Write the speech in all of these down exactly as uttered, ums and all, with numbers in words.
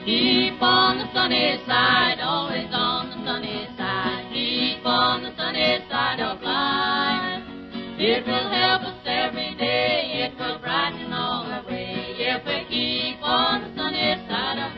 Keep on the sunny side, always on the sunny side. Keep on the sunny side of life. It will help us every day, it will brighten all the way, if we keep on the sunny side of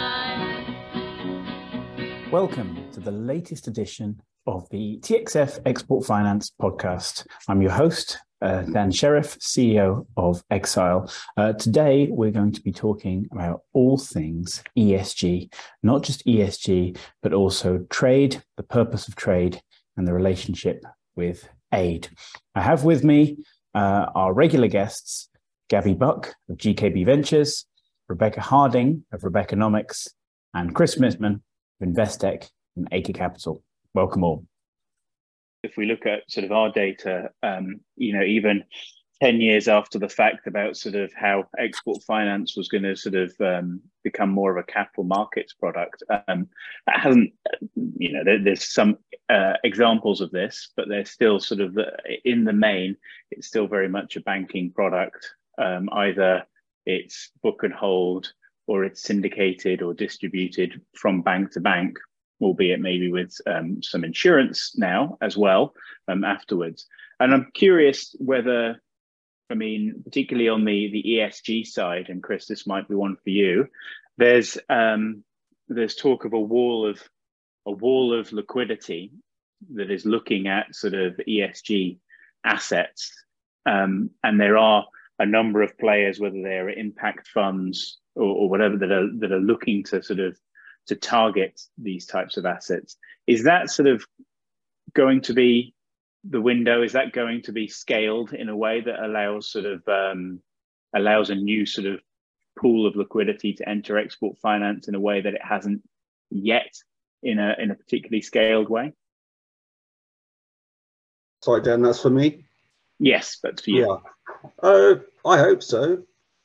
life. Welcome to the latest edition of the T X F Export Finance podcast. I'm your host, uh, Dan Sheriff, C E O of Exile. Uh, today, we're going to be talking about all things E S G, not just E S G, but also trade, the purpose of trade, and the relationship with aid. I have with me uh, our regular guests, Gabby Buck of G K B Ventures, Rebecca Harding of Rebeccanomics, and Chris Smithman of Investec and Acre Capital. Welcome all. If we look at sort of our data, um, you know, even ten years after the fact about sort of how export finance was going to sort of um, become more of a capital markets product, um, that hasn't, you know, there, there's some uh, examples of this, but they're still sort of, uh, in the main, it's still very much a banking product. Um, either it's book and hold, or it's syndicated or distributed from bank to bank, albeit maybe with um, some insurance now as well um, afterwards. And I'm curious whether, I mean, particularly on the, the E S G side, and Chris, this might be one for you, there's um, there's talk of a wall of a wall of liquidity that is looking at sort of E S G assets. Um, and there are a number of players, whether they're impact funds or, or whatever, that are that are looking to sort of to target these types of assets. Is that sort of going to be the window? Is that going to be scaled in a way that allows sort of um, allows a new sort of pool of liquidity to enter export finance in a way that it hasn't yet in a in a particularly scaled way? Sorry, Dan, that's for me? Yes, that's for you. Yeah, uh, I hope so.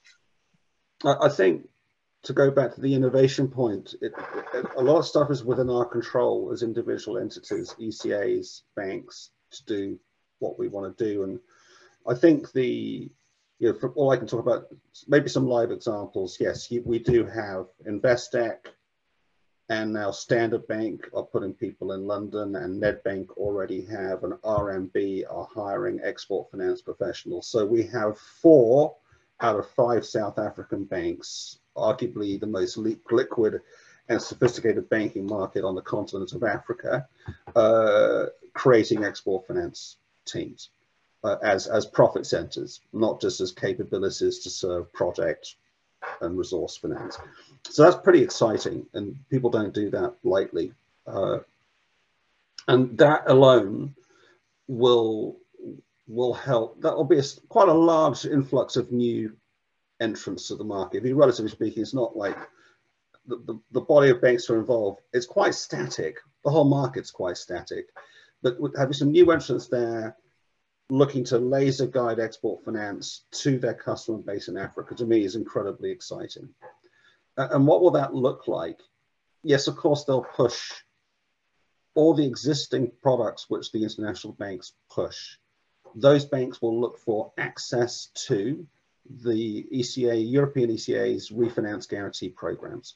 I, I think, to go back to the innovation point, it, it, a lot of stuff is within our control as individual entities, E C As, banks, to do what we want to do. And I think the, you know, from all I can talk about, maybe some live examples. Yes, we do have Investec, and now Standard Bank are putting people in London, and Nedbank already have, and R M B are hiring export finance professionals. So we have four out of five South African banks, arguably the most liquid and sophisticated banking market on the continent of Africa, uh, creating export finance teams uh, as, as profit centers, not just as capabilities to serve project and resource finance. So that's pretty exciting, and people don't do that lightly. Uh, and that alone will will help. That will be a, quite a large influx of new entrants to the market. I mean, relatively speaking, it's not like the, the, the body of banks are involved. It's quite static. The whole market's quite static. But with having some new entrants there looking to laser guide export finance to their customer base in Africa, to me, is incredibly exciting. Uh, and what will that look like? Yes, of course, they'll push all the existing products which the international banks push. Those banks will look for access to the E C A, European E C A's refinance guarantee programs,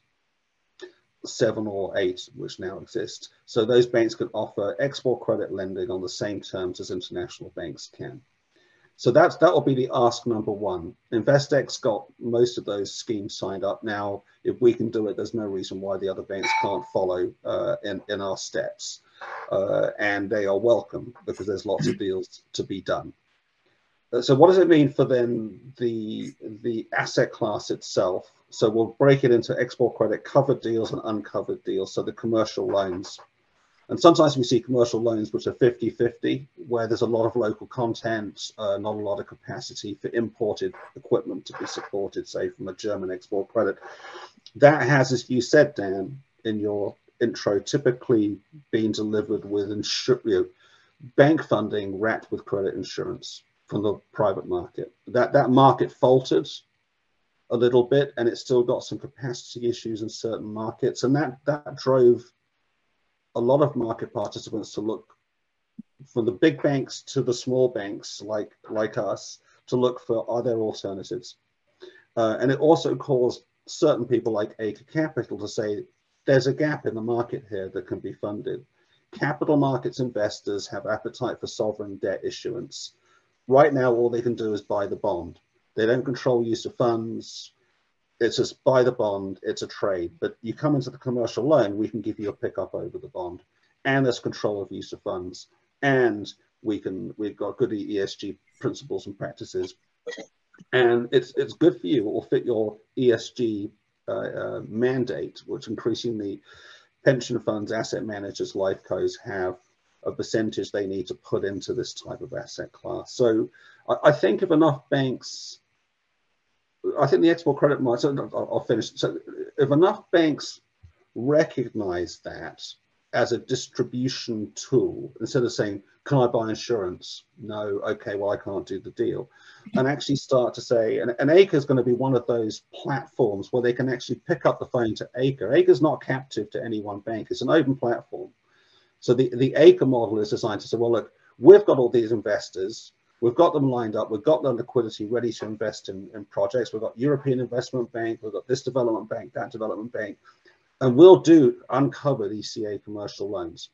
seven or eight, which now exist. So those banks can offer export credit lending on the same terms as international banks can. So that's, that will be the ask number one. Investec's got most of those schemes signed up now. If we can do it, there's no reason why the other banks can't follow uh, in, in our steps. Uh, and they are welcome, because there's lots of deals to be done. So what does it mean for then the, the asset class itself? So we'll break it into export credit covered deals and uncovered deals, so the commercial loans. And sometimes we see commercial loans which are fifty fifty, where there's a lot of local content, uh, not a lot of capacity for imported equipment to be supported, say from a German export credit. That has, as you said, Dan, in your intro, typically been delivered with insur you know, bank funding wrapped with credit insurance from the private market. That, that market faltered a little bit, and it's still got some capacity issues in certain markets. And that, that drove a lot of market participants to look, from the big banks to the small banks like, like us, to look for, are there alternatives? Uh, and it also caused certain people like Acre Capital to say there's a gap in the market here that can be funded. Capital markets investors have appetite for sovereign debt issuance. Right now, all they can do is buy the bond. They don't control use of funds. It's just buy the bond, it's a trade. But you come into the commercial loan, we can give you a pickup over the bond. And there's control of use of funds. And we can, we've got good E S G principles and practices. And it's it's good for you. It will fit your E S G uh, uh, mandate, which increasingly pension funds, asset managers, life cos have a percentage they need to put into this type of asset class. So I, I think if enough banks, I think the export credit market, so I'll, I'll finish. So if enough banks recognize that as a distribution tool, instead of saying, can I buy insurance? No, okay, well, I can't do the deal. And actually start to say, and, and Acre is going to be one of those platforms where they can actually pick up the phone to Acre. Acre is not captive to any one bank. It's an open platform. So the, the Acre model is designed to say, well, look, we've got all these investors. We've got them lined up. We've got the liquidity ready to invest in, in projects. We've got European Investment Bank. We've got this development bank, that development bank. And we'll do uncovered E C A commercial loans.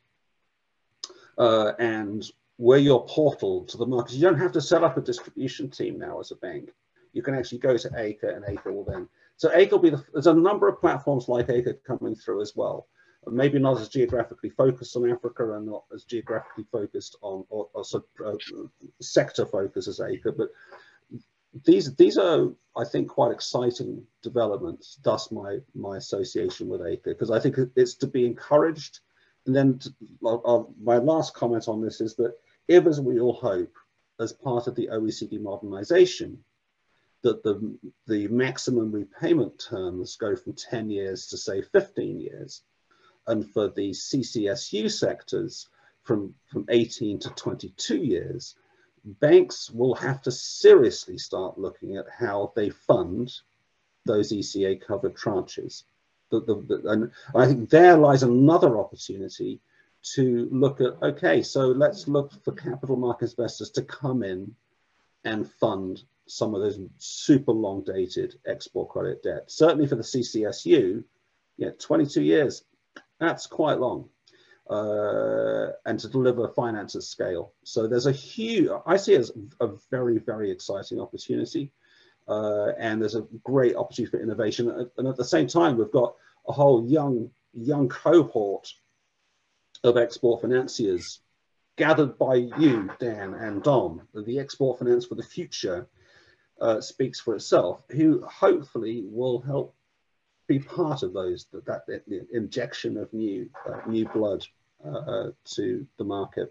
Uh, and we're your portal to the market. You don't have to set up a distribution team now as a bank. You can actually go to Acre, and Acre will then. So Acre will be the, there's a number of platforms like Acre coming through as well. Maybe not as geographically focused on Africa and not as geographically focused on, or, or uh, sector focused as Acre, but these these are, I think, quite exciting developments. Thus, my my association with Acre, because I think it's to be encouraged. And then to, uh, my last comment on this is that if, as we all hope, as part of the O E C D modernization, that the the maximum repayment terms go from ten years to say fifteen years, and for the C C S U sectors from from eighteen to twenty-two years, banks will have to seriously start looking at how they fund those E C A covered tranches. The, the, the, and I think there lies another opportunity to look at, okay, so let's look for capital market investors to come in and fund some of those super long dated export credit debt. Certainly for the C C S U, yeah, twenty-two years, that's quite long. Uh, and to deliver finance at scale. So there's a huge, I see it as a very, very exciting opportunity. Uh, and there's a great opportunity for innovation. And at the same time, we've got a whole young, young cohort of export financiers gathered by you, Dan and Dom. The Export Finance for the Future uh, speaks for itself, who hopefully will help be part of those, that, that, that injection of new, uh, new blood Uh, to the market.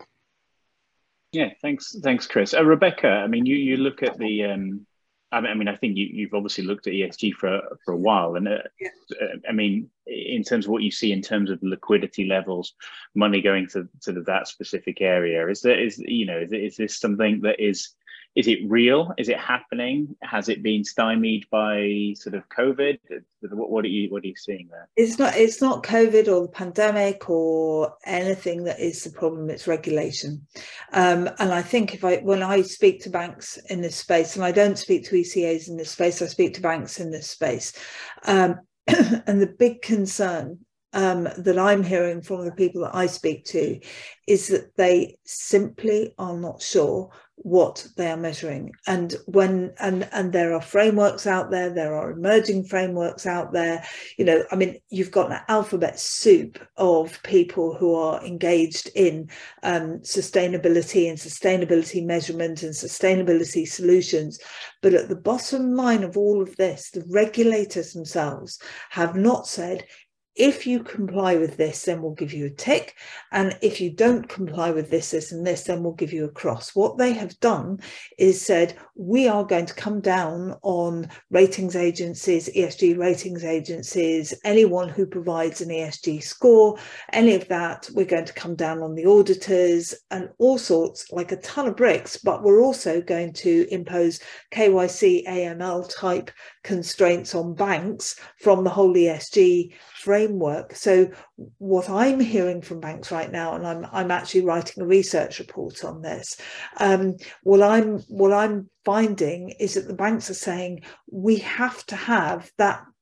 Yeah, thanks, thanks, Chris. Uh, Rebecca, I mean, you you look at the. Um, I mean, I mean, I think you you've obviously looked at E S G for for a while, and uh, yeah. uh, I mean, in terms of what you see in terms of liquidity levels, money going to to that specific area, is there is you know is is this something that is is it real? Is it happening? Has it been stymied by sort of COVID? What, what are you what are you seeing there? It's not it's not COVID or the pandemic or anything that is the problem. It's regulation, um, and I think if I when I speak to banks in this space, and I don't speak to E C As in this space, I speak to banks in this space, um, and the big concern Um, that I'm hearing from the people that I speak to is that they simply are not sure what they are measuring. And when and and there are frameworks out there, there are emerging frameworks out there. You know, I mean, you've got an alphabet soup of people who are engaged in um, sustainability and sustainability measurement and sustainability solutions. But at the bottom line of all of this, the regulators themselves have not said, if you comply with this, then we'll give you a tick. And if you don't comply with this, this and this, then we'll give you a cross. What they have done is said, we are going to come down on ratings agencies, E S G ratings agencies, anyone who provides an E S G score, any of that. We're going to come down on the auditors and all sorts, like a ton of bricks. But we're also going to impose K Y C, A M L type constraints on banks from the whole E S G framework. So what I'm hearing from banks right now, and I'm I'm actually writing a research report on this, um, what I'm what I'm finding is that the banks are saying we have to have that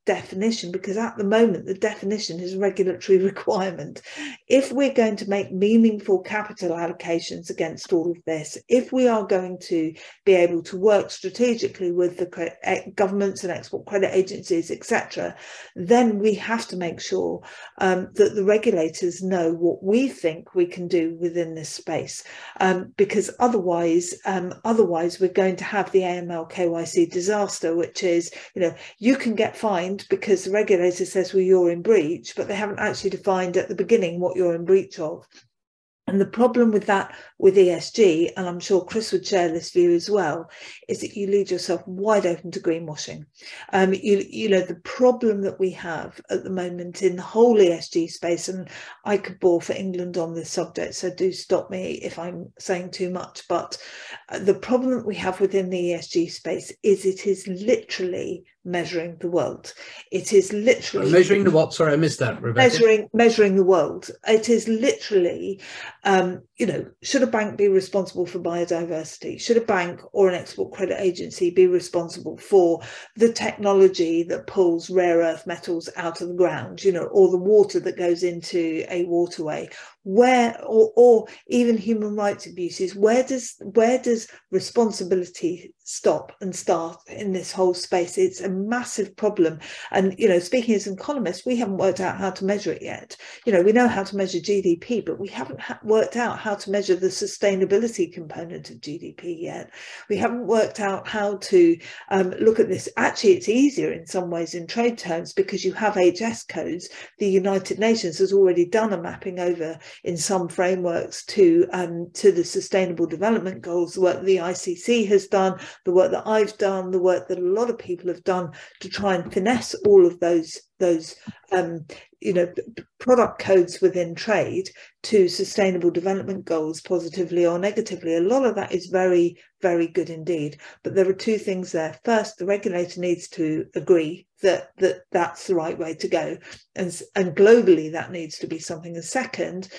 definition, because at the moment the definition is regulatory requirement. If we're going to make meaningful capital allocations against all of this, if we are going to be able to work strategically with the credit, governments and export credit agencies, et cetera, then we have to make sure um, that the regulators know what we think we can do within this space, um, because otherwise, um, otherwise we're going to have the A M L K Y C disaster, which is, you know, you can get fined because the regulator says, well, you're in breach, but they haven't actually defined at the beginning what you're in breach of. And the problem with that, with E S G, and I'm sure Chris would share this view as well, is that you leave yourself wide open to greenwashing. Um, you, you know, the problem that we have at the moment in the whole E S G space, and I could bore for England on this subject, so do stop me if I'm saying too much, but the problem that we have within the E S G space is it is literally measuring the world. It is literally measuring the what? Sorry, I missed that, Rebecca. Measuring, measuring the world. It is literally, um, you know, should a bank be responsible for biodiversity? Should a bank or an export credit agency be responsible for the technology that pulls rare earth metals out of the ground, you know, or the water that goes into a waterway? Where, or, or even human rights abuses, where does where does responsibility stop and start in this whole space? It's a massive problem. And, you know, speaking as an economist, we haven't worked out how to measure it yet. You know, we know how to measure G D P, but we haven't ha- worked out how to measure the sustainability component of G D P yet. We haven't worked out how to um, look at this. Actually, it's easier in some ways in trade terms because you have H S codes. The United Nations has already done a mapping over in some frameworks to um, to the Sustainable Development Goals, the work the I C C has done, the work that I've done, the work that a lot of people have done to try and finesse all of those those um, you know, product codes within trade to Sustainable Development Goals, positively or negatively. A lot of that is very, very good indeed. But there are two things there. First, the regulator needs to agree that, that that's the right way to go. And, and globally, that needs to be something. And second,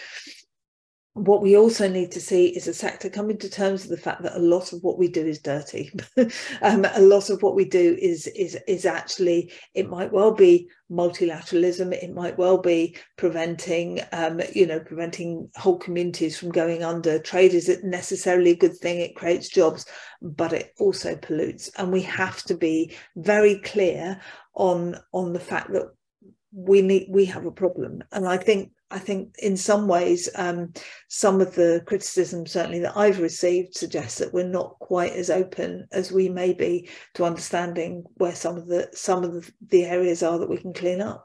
what we also need to see is a sector coming to terms with the fact that a lot of what we do is dirty. um, a lot of what we do is, is, is actually, it might well be multilateralism, it might well be preventing, um, you know, preventing whole communities from going under. Trade isn't necessarily a good thing, it creates jobs, but it also pollutes. And we have to be very clear on, on the fact that we need, we have a problem. And I think I think in some ways, um, some of the criticism certainly that I've received suggests that we're not quite as open as we may be to understanding where some of the some of the, the areas are that we can clean up.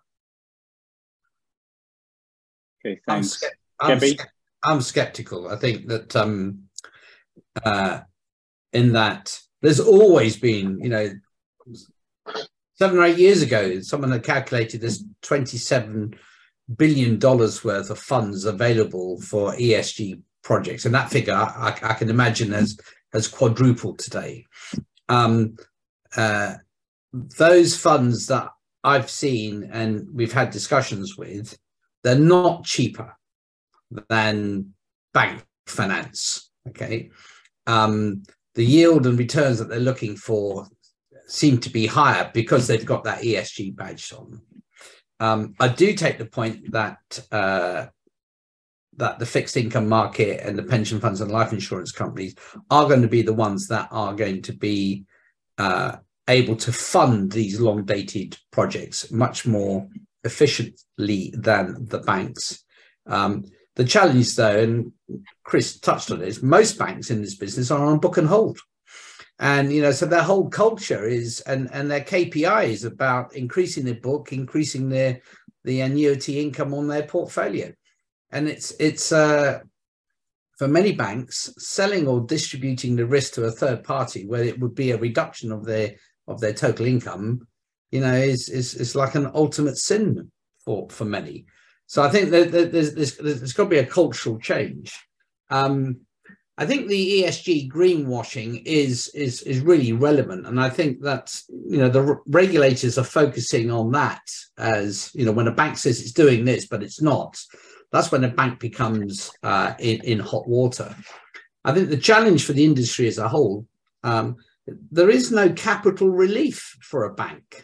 Okay, thanks. I'm, I'm, I'm skeptical. I think that um, uh, in that there's always been, you know, seven or eight years ago, someone had calculated this twenty-seven billion dollars worth of funds available for E S G projects, and that figure I, I can imagine has has quadrupled today. Um, uh, those funds that I've seen and we've had discussions with, they're not cheaper than bank finance. Okay, um, the yield and returns that they're looking for seem to be higher because they've got that E S G badge on them. Um, I do take the point that uh, that the fixed income market and the pension funds and life insurance companies are going to be the ones that are going to be uh, able to fund these long dated projects much more efficiently than the banks. Um, the challenge though, and Chris touched on it, is most banks in this business are on book and hold. And, you know, so their whole culture is, and, and their K P I is about increasing their book, increasing their, the annuity income on their portfolio. And it's, it's uh, for many banks, selling or distributing the risk to a third party where it would be a reduction of their, of their total income, you know, is, is, is like an ultimate sin for, for many. So I think that there's, there's, there's got to be a cultural change. Um, I think the E S G greenwashing is is is really relevant, and I think that, you know, the regulators are focusing on that as, you know, when a bank says it's doing this but it's not, that's when a bank becomes uh, in in hot water. I think the challenge for the industry as a whole, um, there is no capital relief for a bank.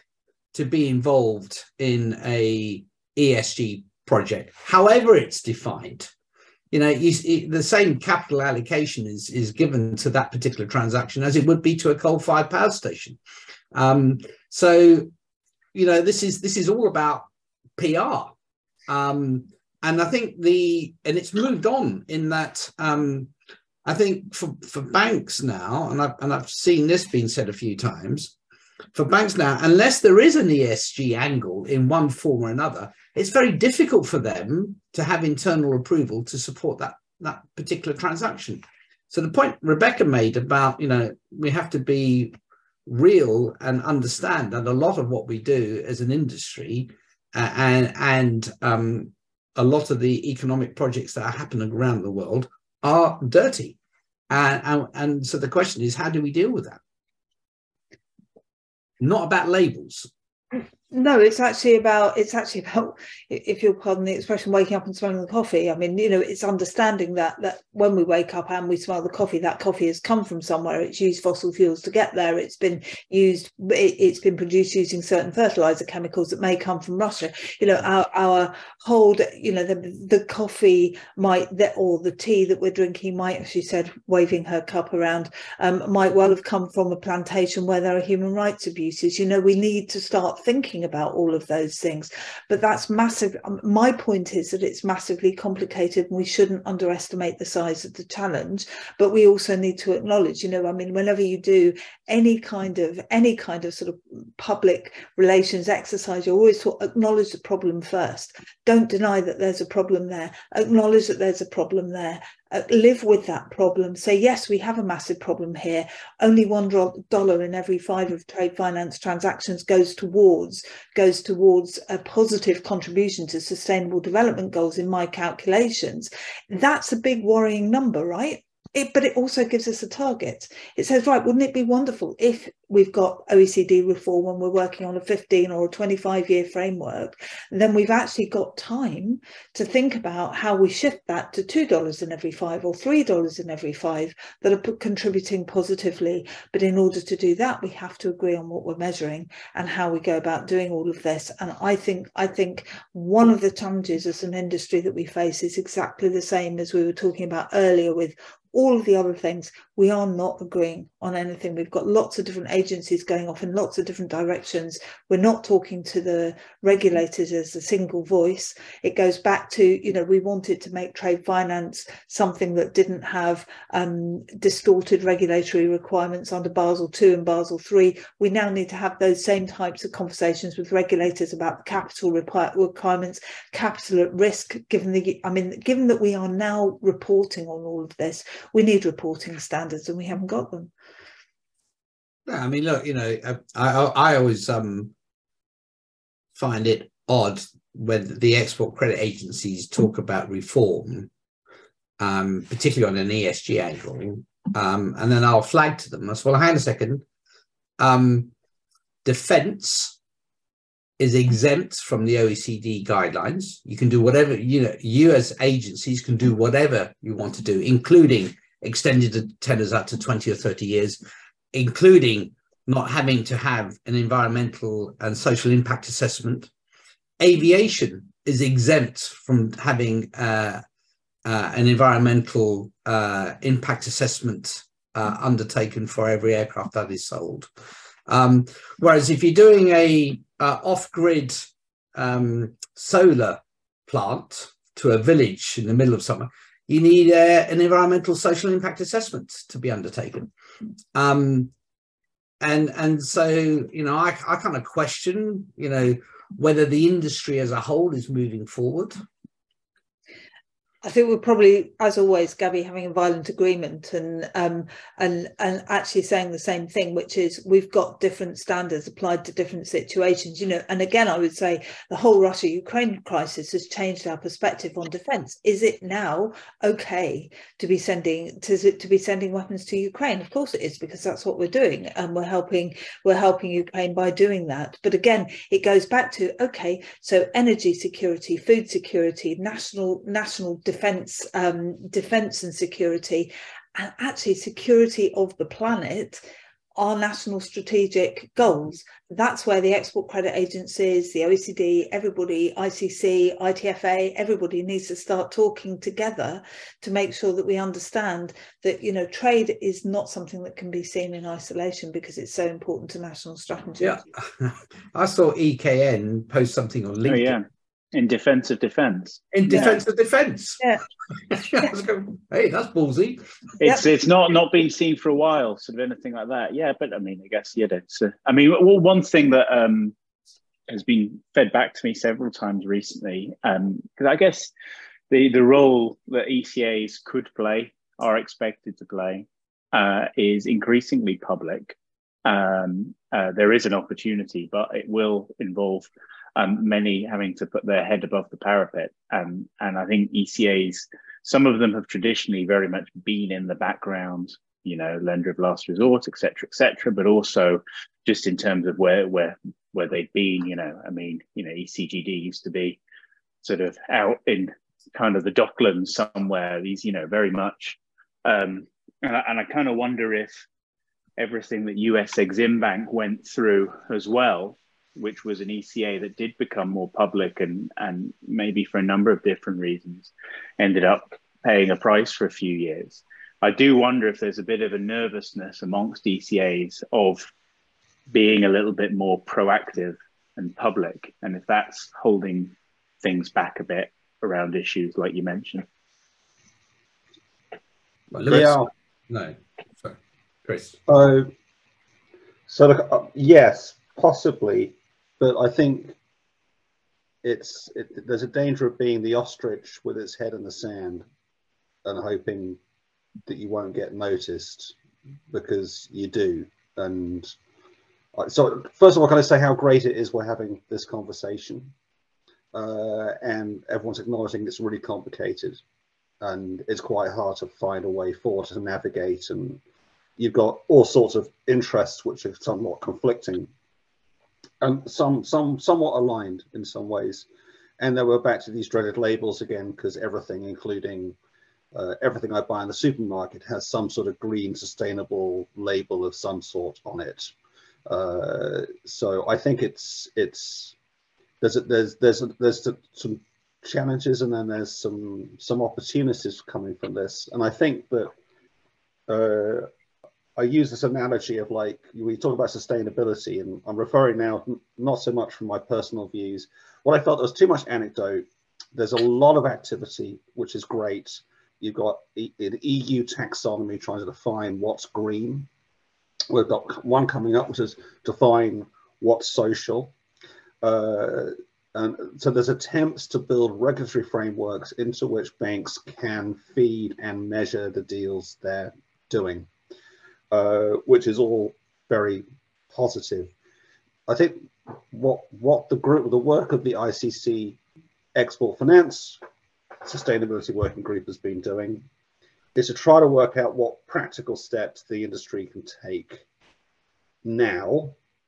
to be involved in a E S G project, however it's defined. You know, you, the same capital allocation is, is given to that particular transaction as it would be to a coal-fired power station. Um, so, you know, this is this is all about P R. Um, and I think the, and it's moved on in that, um, I think for, for banks now, and I've, and I've seen this being said a few times, for banks now, unless there is an E S G angle in one form or another, it's very difficult for them to have internal approval to support that, that particular transaction. So the point Rebecca made about, you know, we have to be real and understand that a lot of what we do as an industry uh, and, and um, a lot of the economic projects that are happening around the world are dirty. And, and, and so the question is, how do we deal with that? Not about labels. No, it's actually about, it's actually about, if you'll pardon the expression, waking up and smelling the coffee. I mean, you know, it's understanding that that when we wake up and we smell the coffee, that coffee has come from somewhere. It's used fossil fuels to get there. It's been used, it, it's been produced using certain fertilizer chemicals that may come from Russia. You know, our, our whole, you know, the, the coffee might, the, or the tea that we're drinking might, she said, waving her cup around, um, might well have come from a plantation where there are human rights abuses. You know, we need to start thinking about all of those things, but that's massive. My point is that it's massively complicated and we shouldn't underestimate the size of the challenge, but we also need to acknowledge, you know, I mean, whenever you do any kind of any kind of sort of public relations exercise, you always talk, acknowledge the problem first. Don't deny that there's a problem there. Acknowledge that there's a problem there. Uh, live with that problem. Say, yes, we have a massive problem here. Only one dollar in every five of trade finance transactions goes towards goes towards a positive contribution to sustainable development goals in my calculations. That's a big worrying number, right? It, but it also gives us a target. It says, right, wouldn't it be wonderful if we've got O E C D reform when we're working on a fifteen or a twenty-five year framework, then we've actually got time to think about how we shift that to two dollars in every five or three dollars in every five that are contributing positively. But in order to do that, we have to agree on what we're measuring and how we go about doing all of this. And I think, I think one of the challenges as an industry that we face is exactly the same as we were talking about earlier with all of the other things. We are not agreeing on anything. We've got lots of different agencies going off in lots of different directions. We're not talking to the regulators as a single voice. It goes back to, you know, we wanted to make trade finance something that didn't have um, distorted regulatory requirements under Basel two and Basel three. We now need to have those same types of conversations with regulators about the capital requirements, capital at risk, given the, I mean, given that we are now reporting on all of this, we need reporting standards and we haven't got them. Yeah, I mean, look, you know, I, I, I always um, find it odd when the export credit agencies talk about reform, um, particularly on an E S G angle, um, and then I'll flag to them, I say, well, hang on a second, um, defence is exempt from the O E C D guidelines. You can do whatever, you know, you as agencies can do whatever you want to do, including extended the tenors out to twenty or thirty years, including not having to have an environmental and social impact assessment. Aviation is exempt from having uh, uh, an environmental uh, impact assessment uh, undertaken for every aircraft that is sold. Um, whereas if you're doing a uh, off-grid um, solar plant to a village in the middle of summer, you need uh, an environmental social impact assessment to be undertaken. Um, and and so, you know, I, I kind of question, you know, whether the industry as a whole is moving forward. I think we're probably, as always, Gabby, having a violent agreement and um, and and actually saying the same thing, which is we've got different standards applied to different situations, you know. And again, I would say the whole Russia-Ukraine crisis has changed our perspective on defence. Is it now okay to be sending to to be sending weapons to Ukraine? Of course it is, because that's what we're doing, and we're helping we're helping Ukraine by doing that. But again, it goes back to okay, so energy security, food security, national national. defense um defense and security, and actually security of the planet our national strategic goals. That's where the export credit agencies, the O E C D, everybody, I C C, I T F A, everybody needs to start talking together to make sure that we understand that, you know, trade is not something that can be seen in isolation because it's so important to national strategy. Yeah, I saw E K N post something on LinkedIn. Oh, yeah. In defense of defense. In defense yeah. of defense. Yeah. I was going, hey, that's ballsy. It's Yep. it's not not been seen for a while, sort of anything like that. Yeah, but I mean, I guess yeah. It's. Uh, I mean, well, one thing that um, has been fed back to me several times recently, because um, I guess the the role that E C As could play, are expected to play, uh, is increasingly public. Um, uh, there is an opportunity, but it will involve um, many having to put their head above the parapet. Um, and I think E C As, some of them have traditionally very much been in the background, you know, lender of last resort, et cetera, et cetera, but also just in terms of where, where, where they've been, you know, I mean, you know, E C G D used to be sort of out in kind of the Docklands somewhere, these, you know, very much. Um, and I, and I kind of wonder if everything that U S Exim Bank went through as well, which was an E C A that did become more public and, and maybe for a number of different reasons, ended up paying a price for a few years. I do wonder if there's a bit of a nervousness amongst E C As of being a little bit more proactive and public, and if that's holding things back a bit around issues like you mentioned. Well, Lewis, Yeah. no, sorry, Chris. Uh, so look, uh, yes, possibly, but I think it's it, there's a danger of being the ostrich with its head in the sand and hoping that you won't get noticed, because you do. And uh, so first of all, can I say how great it is we're having this conversation, uh, and everyone's acknowledging it's really complicated and it's quite hard to find a way forward to navigate, and you've got all sorts of interests which are somewhat conflicting and some some somewhat aligned in some ways. And then we're back to these dreaded labels again, because everything, including uh, everything I buy in the supermarket, has some sort of green sustainable label of some sort on it. Uh, so I think it's it's there's a, there's there's a, there's some challenges, and then there's some some opportunities coming from this. And I think that uh, I use this analogy of, like, we talk about sustainability, and I'm referring now not so much from my personal views. What I felt was too much anecdote. There's a lot of activity, which is great. You've got the E U taxonomy trying to define what's green. We've got one coming up, which is define what's social. Uh, and so there's attempts to build regulatory frameworks into which banks can feed and measure the deals they're doing. Uh, which is all very positive. I think what what the group, the work of the I C C Export Finance Sustainability Working Group has been doing is to try to work out what practical steps the industry can take now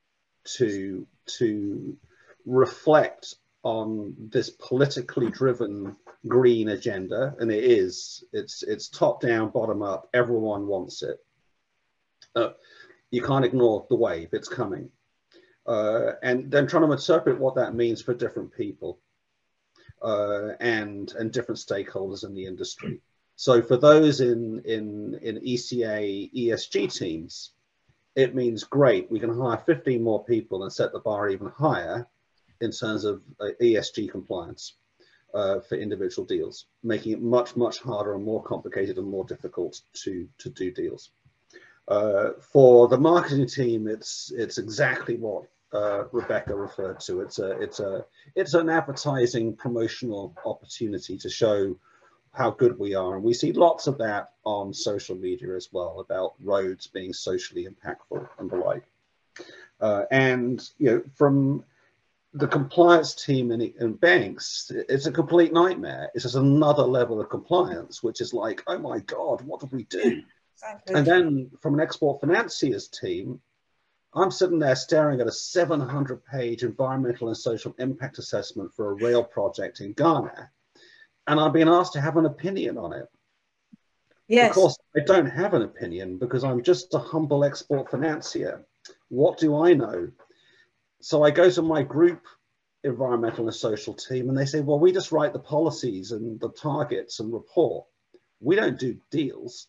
to to reflect on this politically driven green agenda. And it is, it's it's top down, bottom up, everyone wants it. Uh, you can't ignore the wave, it's coming. Uh, and then trying to interpret what that means for different people uh, and, and different stakeholders in the industry. So for those in, in, in E C A E S G teams, it means great, we can hire fifteen more people and set the bar even higher in terms of uh, E S G compliance uh, for individual deals, making it much, much harder and more complicated and more difficult to, to do deals. Uh, for the marketing team, it's it's exactly what uh, Rebecca referred to. It's a it's a it's an advertising promotional opportunity to show how good we are, and we see lots of that on social media as well, about roads being socially impactful and the like. Uh, and you know, from the compliance team in, in banks, it's a complete nightmare. It's just another level of compliance, which is like, oh my God, what do we do? Exactly. And then from an export financiers team, I'm sitting there staring at a seven hundred page environmental and social impact assessment for a rail project in Ghana, and I'm being asked to have an opinion on it. Yes. Of course, I don't have an opinion because I'm just a humble export financier. What do I know? So I go to my group environmental and social team and they say, well, we just write the policies and the targets and report. We don't do deals.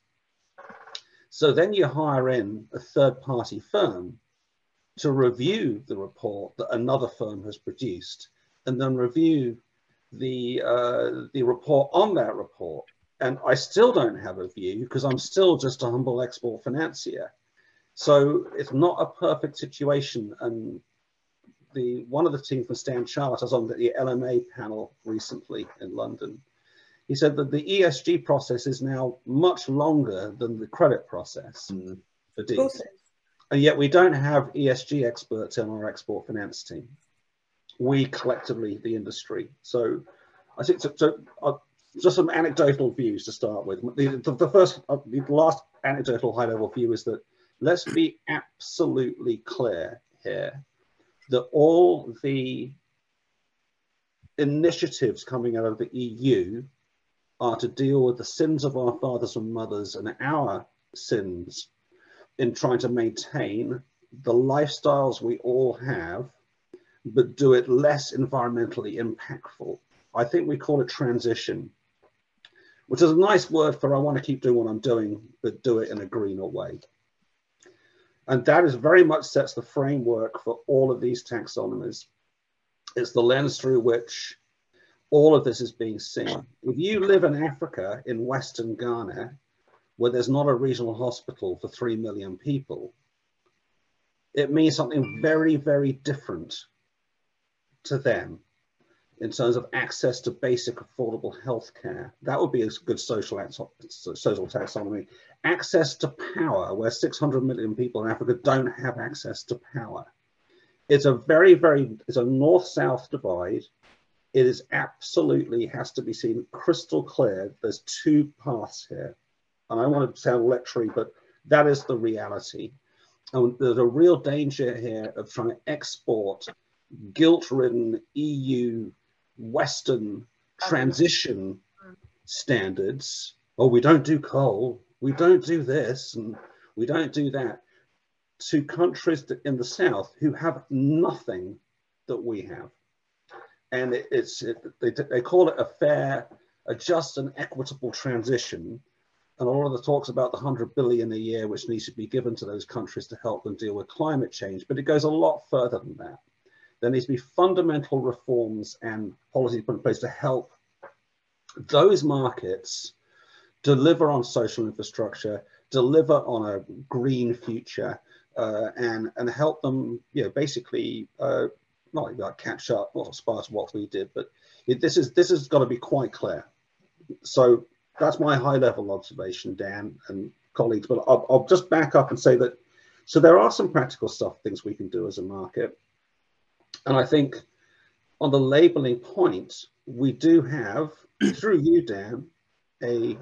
So then you hire in a third party firm to review the report that another firm has produced and then review the, uh, the report on that report. And I still don't have a view because I'm still just a humble export financier. So it's not a perfect situation. And the one of the team from Standard Chartered, I was on the L M A panel recently in London. He said that the E S G process is now much longer than the credit process mm. for deals. And yet we don't have E S G experts in our export finance team. We collectively, the industry. So I think so, so, uh, just some anecdotal views to start with. The, the, the first, uh, the last anecdotal high level view is that let's be absolutely clear here that all the initiatives coming out of the E U are to deal with the sins of our fathers and mothers and our sins in trying to maintain the lifestyles we all have, but do it less environmentally impactful. I think we call it transition, which is a nice word for I want to keep doing what I'm doing, but do it in a greener way. And that is very much sets the framework for all of these taxonomies. It's the lens through which all of this is being seen. If you live in Africa, in Western Ghana, where there's not a regional hospital for three million people, it means something very, very different to them in terms of access to basic affordable health care. That would be a good social, social taxonomy. Access to power, where six hundred million people in Africa don't have access to power. It's a very, very, it's a north-south divide. It is absolutely, has to be seen crystal clear. There's two paths here. And I want to sound lectury, but that is the reality. And there's a real danger here of trying to export guilt-ridden E U Western transition standards. Oh, we don't do coal, we don't do this, and we don't do that, to countries in the South who have nothing that we have. And it, it's, it, they, they call it a fair, a just and equitable transition. And a lot of the talks about the one hundred billion a year, which needs to be given to those countries to help them deal with climate change. But it goes a lot further than that. There needs to be fundamental reforms and policies put in place to help those markets deliver on social infrastructure, deliver on a green future, uh, and, and help them, you know, basically, uh, not like catch up, not as far as what we did, but it, this is this has got to be quite clear. So that's my high level observation, Dan and colleagues, but I'll, I'll just back up and say that, so there are some practical stuff, things we can do as a market. And I think on the labeling point, we do have, through you, Dan, a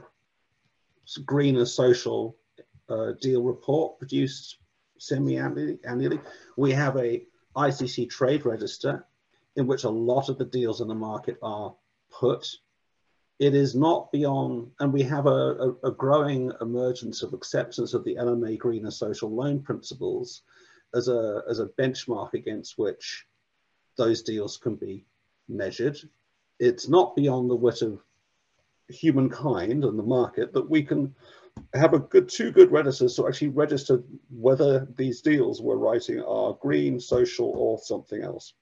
green and social uh, deal report produced semi-annually. Annually. We have a I C C trade register in which a lot of the deals in the market are put. It is not beyond, and we have a, a, a growing emergence of acceptance of the L M A green and social loan principles as a, as a benchmark against which those deals can be measured. It's not beyond the wit of humankind and the market that we can have a good two good registers to actually register whether these deals we're writing are green, social, or something else,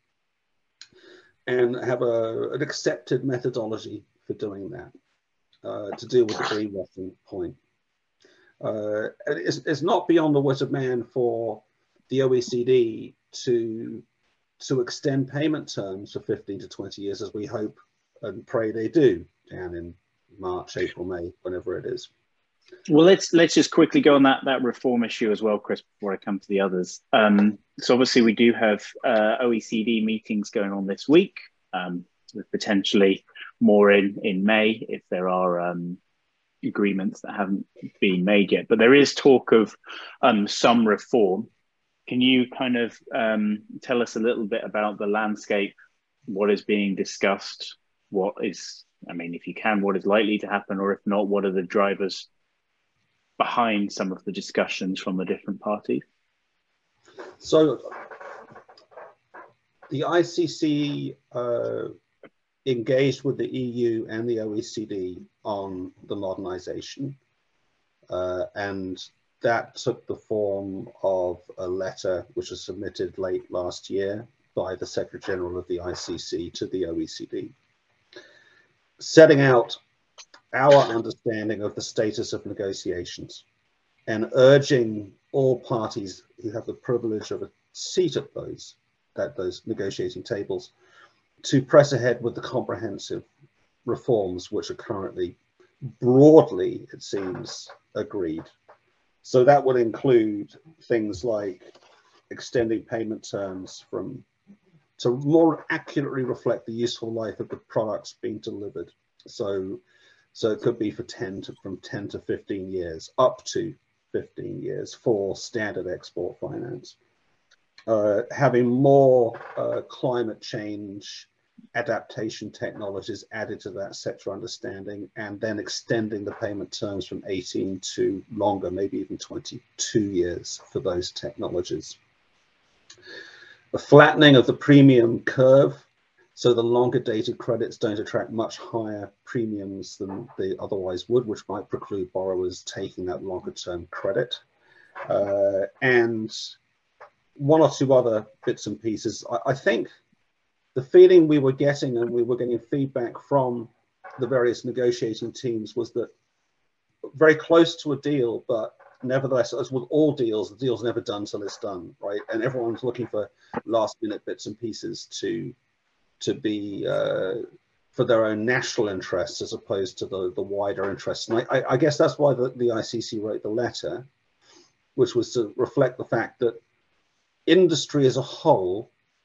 and have a, an accepted methodology for doing that uh, to deal with the greenwashing point. Uh, it's, it's not beyond the wit of man for the O E C D to to extend payment terms for fifteen to twenty years, as we hope and pray they do down in March, April, May, whenever it is. Well, let's let's just quickly go on that that reform issue as well, Chris, before I come to the others. Um, so obviously we do have uh, O E C D meetings going on this week, um, with potentially more in in May if there are um, agreements that haven't been made yet. But there is talk of um, some reform. Can you kind of um, tell us a little bit about the landscape, what is being discussed, what is, I mean, if you can, what is likely to happen, or if not, what are the drivers behind some of the discussions from the different parties? So the I C C uh, engaged with the E U and the O E C D on the modernization, uh, and that took the form of a letter which was submitted late last year by the Secretary General of the I C C to the O E C D, setting out our understanding of the status of negotiations and urging all parties who have the privilege of a seat at those, at those negotiating tables to press ahead with the comprehensive reforms which are currently broadly, it seems, agreed. So that would include things like extending payment terms from to more accurately reflect the useful life of the products being delivered. So, so it could be for ten to from ten to fifteen years, up to fifteen years for standard export finance. Uh, having more uh, climate change adaptation technologies added to that sector understanding, and then extending the payment terms from eighteen to longer, maybe even twenty-two years for those technologies. A flattening of the premium curve, so the longer dated credits don't attract much higher premiums than they otherwise would, which might preclude borrowers taking that longer term credit. Uh, and one or two other bits and pieces. I, I think the feeling we were getting, and we were getting feedback from the various negotiating teams, was that very close to a deal, but nevertheless, as with all deals, the deal's never done till it's done, right? And everyone's looking for last minute bits and pieces to to be uh, for their own national interests as opposed to the, the wider interests. And I, I guess that's why the, the I C C wrote the letter, which was to reflect the fact that industry as a whole,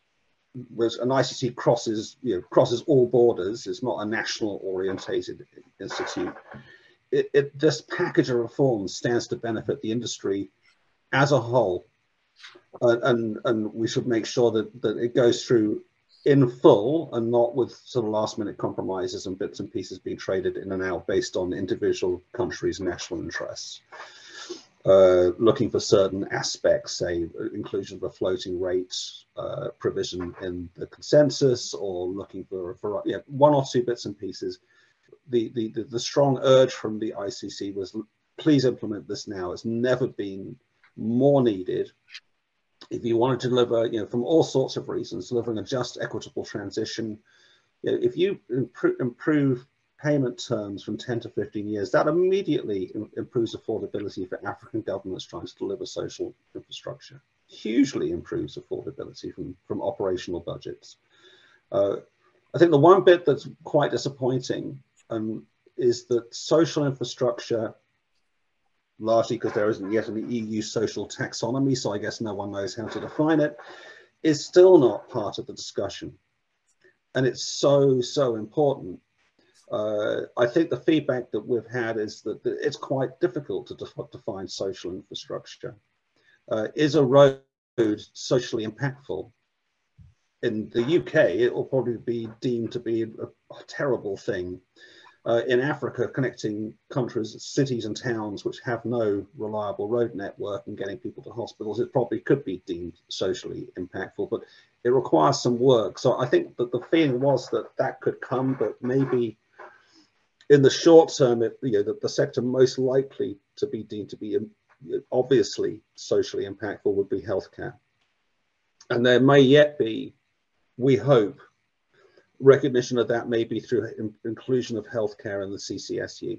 was an I C C crosses, you know, crosses all borders. It's not a national orientated institute. It, it, this package of reforms stands to benefit the industry as a whole. Uh, and, and we should make sure that, that it goes through in full and not with sort of last minute compromises and bits and pieces being traded in and out based on individual countries' national interests. Uh, looking for certain aspects, say inclusion of a floating rate uh, provision in the consensus, or looking for, for yeah, one or two bits and pieces. The, the, the, the strong urge from the I C C was, please implement this now. It's never been more needed. If you want to deliver, you know, from all sorts of reasons, delivering a just, equitable transition, you know, if you improve, improve payment terms from ten to fifteen years, that immediately improves affordability for African governments trying to deliver social infrastructure. Hugely improves affordability from, from operational budgets. Uh, I think the one bit that's quite disappointing um, is that social infrastructure, largely because there isn't yet an E U social taxonomy, so I guess no one knows how to define it, is still not part of the discussion. And it's so, so important. Uh, I think the feedback that we've had is that, that it's quite difficult to def define social infrastructure. Uh, is a road socially impactful? In the U K, it will probably be deemed to be a, a terrible thing. Uh, in Africa, connecting countries, cities and towns which have no reliable road network and getting people to hospitals, it probably could be deemed socially impactful, but it requires some work. So I think that the feeling was that that could come, but maybe in the short term, it, you know, the, the sector most likely to be deemed to be obviously socially impactful would be healthcare. And there may yet be, we hope, recognition of that maybe through in inclusion of healthcare in the C C S U.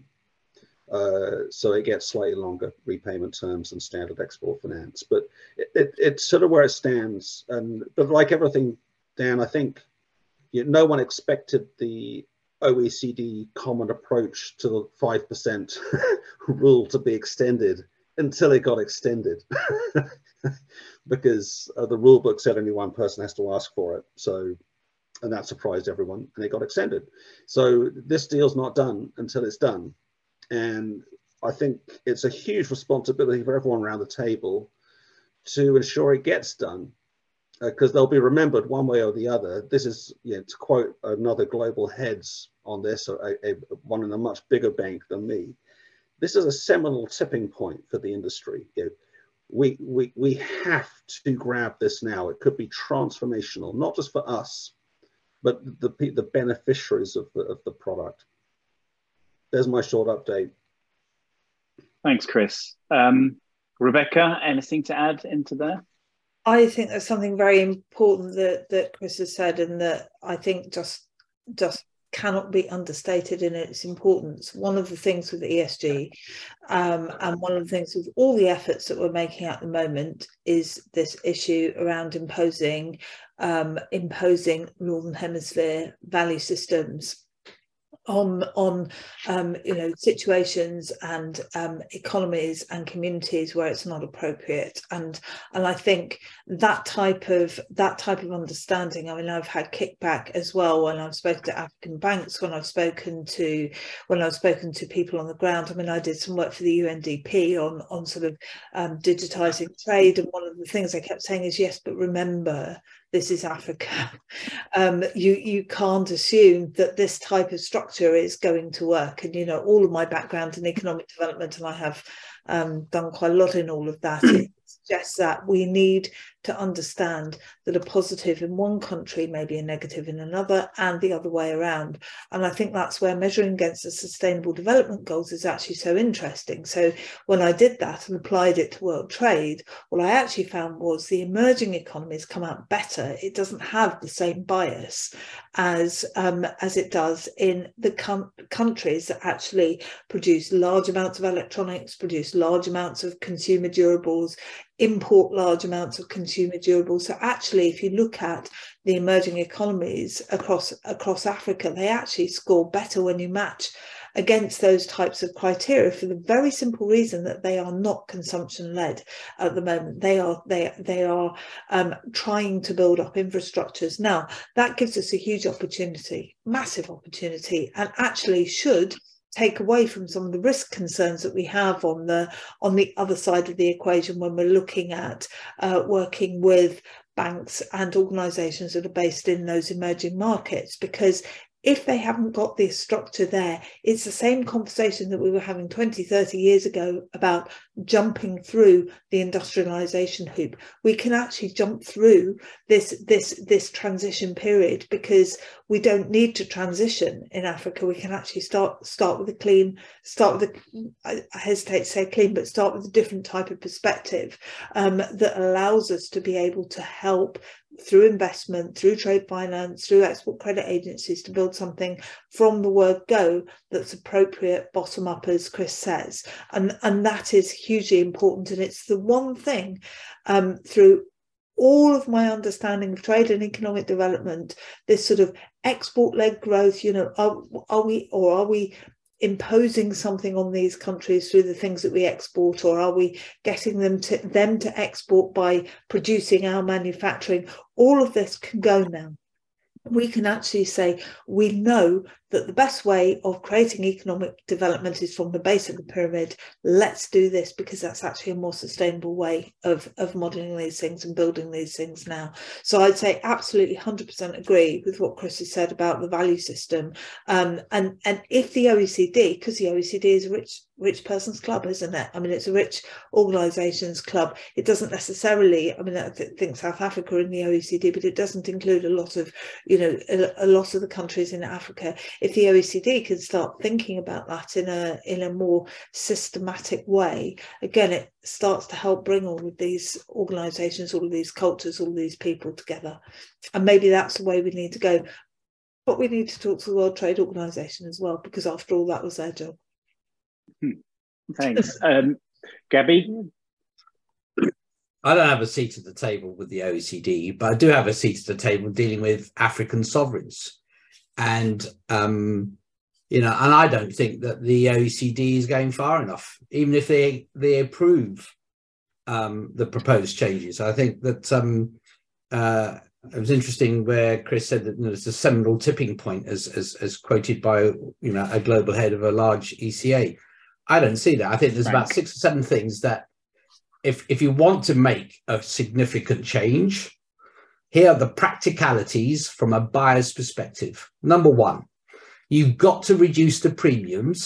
Uh, so it gets slightly longer repayment terms than standard export finance. But it, it, it's sort of where it stands. And, but like everything, Dan, I think you know, no one expected the O E C D common approach to the five percent rule to be extended until it got extended. Because uh, the rule book said only one person has to ask for it. So, and that surprised everyone, and it got extended. So this deal's not done until it's done. And I think it's a huge responsibility for everyone around the table to ensure it gets done, because uh, they'll be remembered one way or the other. This is, you know, to quote another global heads on this, a, a, one in a much bigger bank than me. this is a seminal tipping point for the industry. You know, we, we, we have to grab this now. It could be transformational, not just for us, but the, the beneficiaries of the, of the product. There's my short update. Thanks, Chris. Um, Rebecca, anything to add into there? I think there's something very important that, that Chris has said, and that I think just just cannot be understated in its importance. One of the things with E S G, um, and one of the things with all the efforts that we're making at the moment, is this issue around imposing um, imposing Northern Hemisphere value systems on on um, you know, situations and um, economies and communities where it's not appropriate, and and I think that type of that type of understanding. I mean, I've had kickback as well when I've spoken to African banks, when I've spoken to when I've spoken to people on the ground. I mean, I did some work for the U N D P on on sort of um, digitizing trade, and one of the things I kept saying is, yes, but remember, this is Africa. Um, you you can't assume that this type of structure is going to work. And, you know, all of my background in economic development, and I have um, done quite a lot in all of that, it suggests that we need to understand that a positive in one country may be a negative in another, and the other way around. And I think that's where measuring against the Sustainable Development Goals is actually so interesting. So when I did that and applied it to world trade, what I actually found was the emerging economies come out better. It doesn't have the same bias as um, as it does in the com- countries that actually produce large amounts of electronics, produce large amounts of consumer durables, import large amounts of consumer durables. So actually, if you look at the emerging economies across across Africa, they actually score better when you match against those types of criteria, for the very simple reason that they are not consumption led at the moment. They are they they are um, trying to build up infrastructures. Now, that gives us a huge opportunity, massive opportunity, and actually should take away from some of the risk concerns that we have on the on the other side of the equation when we're looking at uh, working with banks and organisations that are based in those emerging markets. Because if they haven't got this structure there, it's the same conversation that we were having twenty, thirty years ago about jumping through the industrialization hoop. We can actually jump through this, this, this transition period, because we don't need to transition in Africa. We can actually start, start with a clean, start with a, I hesitate to say clean, but start with a different type of perspective um, that allows us to be able to help through investment, through trade finance, through export credit agencies, to build something from the word go that's appropriate, bottom up, as Chris says. And, and that is hugely important. And it's the one thing um, through all of my understanding of trade and economic development, this sort of export-led growth, you know, are, are we, or are we imposing something on these countries through the things that we export, or are we getting them to them to export by producing our manufacturing? All of this can go now. We can actually say we know that the best way of creating economic development is from the base of the pyramid. Let's do this, because that's actually a more sustainable way of, of modelling these things and building these things now. So I'd say absolutely one hundred percent agree with what Chris has said about the value system. Um, and, and if the O E C D, because the O E C D is a rich rich person's club, isn't it? I mean, it's a rich organisations club. It doesn't necessarily, I mean, I th- think South Africa are in the O E C D, but it doesn't include a lot of, you know, a, a lot of the countries in Africa. If the O E C D can start thinking about that in a in a more systematic way, again, it starts to help bring all of these organisations, all of these cultures, all of these people together. And maybe that's the way we need to go. But we need to talk to the World Trade Organization as well, because after all, that was their job. Thanks. um, Gabby? I don't have a seat at the table with the O E C D, but I do have a seat at the table dealing with African sovereigns. And, um, you know, and I don't think that the O E C D is going far enough, even if they, they approve um, the proposed changes. I think that um, uh, it was interesting where Chris said that, you know, it's a seminal tipping point, as, as, as quoted by, you know, a global head of a large E C A. I don't see that. I think there's Frank. about six or seven things that if, if you want to make a significant change, here are the practicalities from a buyer's perspective. Number one, you've got to reduce the premiums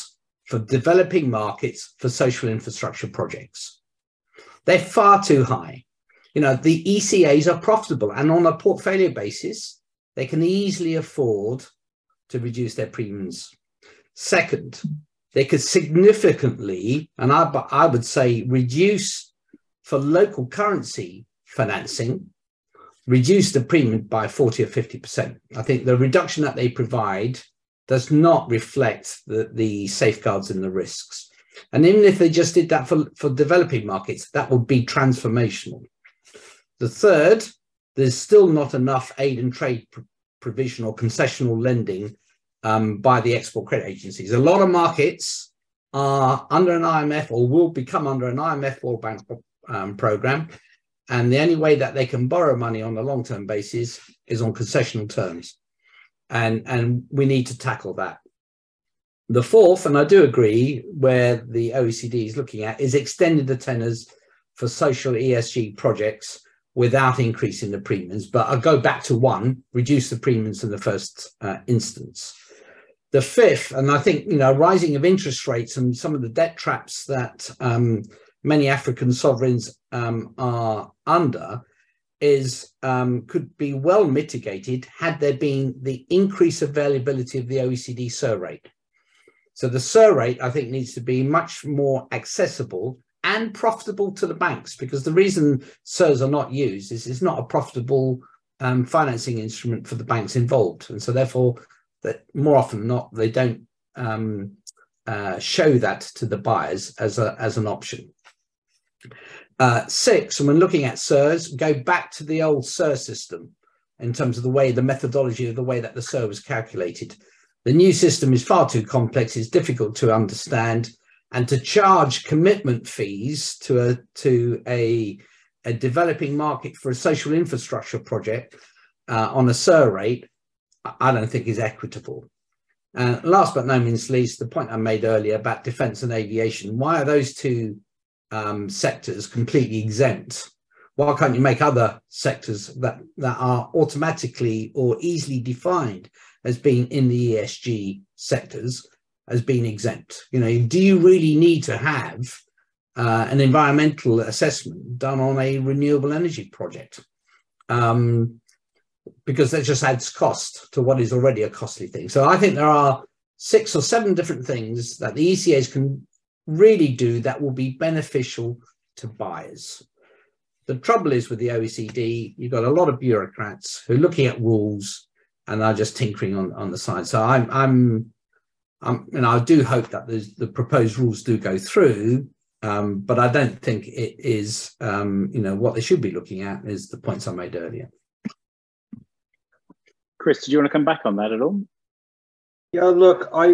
for developing markets for social infrastructure projects. They're far too high. You know, the E C As are profitable, and on a portfolio basis, they can easily afford to reduce their premiums. Second, they could significantly, and I, I would say reduce for local currency financing, reduce the premium by forty or fifty percent. I think the reduction that they provide does not reflect the, the safeguards and the risks. And even if they just did that for, for developing markets, that would be transformational. The third, there's still not enough aid and trade pr provision or concessional lending um, by the export credit agencies. A lot of markets are under an I M F or will become under an I M F World Bank um, program. And the only way that they can borrow money on a long-term basis is on concessional terms. And, and we need to tackle that. The fourth, and I do agree, where the O E C D is looking at, is extending the tenors for social E S G projects without increasing the premiums. But I'll go back to one, reduce the premiums in the first uh, instance. The fifth, and I think, you know, rising of interest rates and some of the debt traps that um, many African sovereigns um, are under is um, could be well mitigated had there been the increased availability of the O E C D S I R rate. So the S I R rate, I think, needs to be much more accessible and profitable to the banks, because the reason S I Rs are not used is it's not a profitable um, financing instrument for the banks involved. And so therefore, that more often than not, they don't um, uh, show that to the buyers as, a, as an option. Uh, six, and when looking at S I Rs, go back to the old S I R system in terms of the way, the methodology of the way that the S I R was calculated. The new system is far too complex, it's difficult to understand, and to charge commitment fees to a, to a, a developing market for a social infrastructure project uh, on a S I R rate, I don't think is equitable. And last but no means least, the point I made earlier about defence and aviation. Why are those two um, sectors completely exempt? Why can't you make other sectors that, that are automatically or easily defined as being in the E S G sectors as being exempt? You know, do you really need to have uh, an environmental assessment done on a renewable energy project? Um, because that just adds cost to what is already a costly thing. So I think there are six or seven different things that the E C As can really do that will be beneficial to buyers. The trouble is with the O E C D, you've got a lot of bureaucrats who are looking at rules and are just tinkering on, on the side. So I'm, I'm, I'm, and I do hope that the proposed rules do go through, um, but I don't think it is, um, you know, what they should be looking at is the points I made earlier. Chris, did you want to come back on that at all? Yeah, look, I,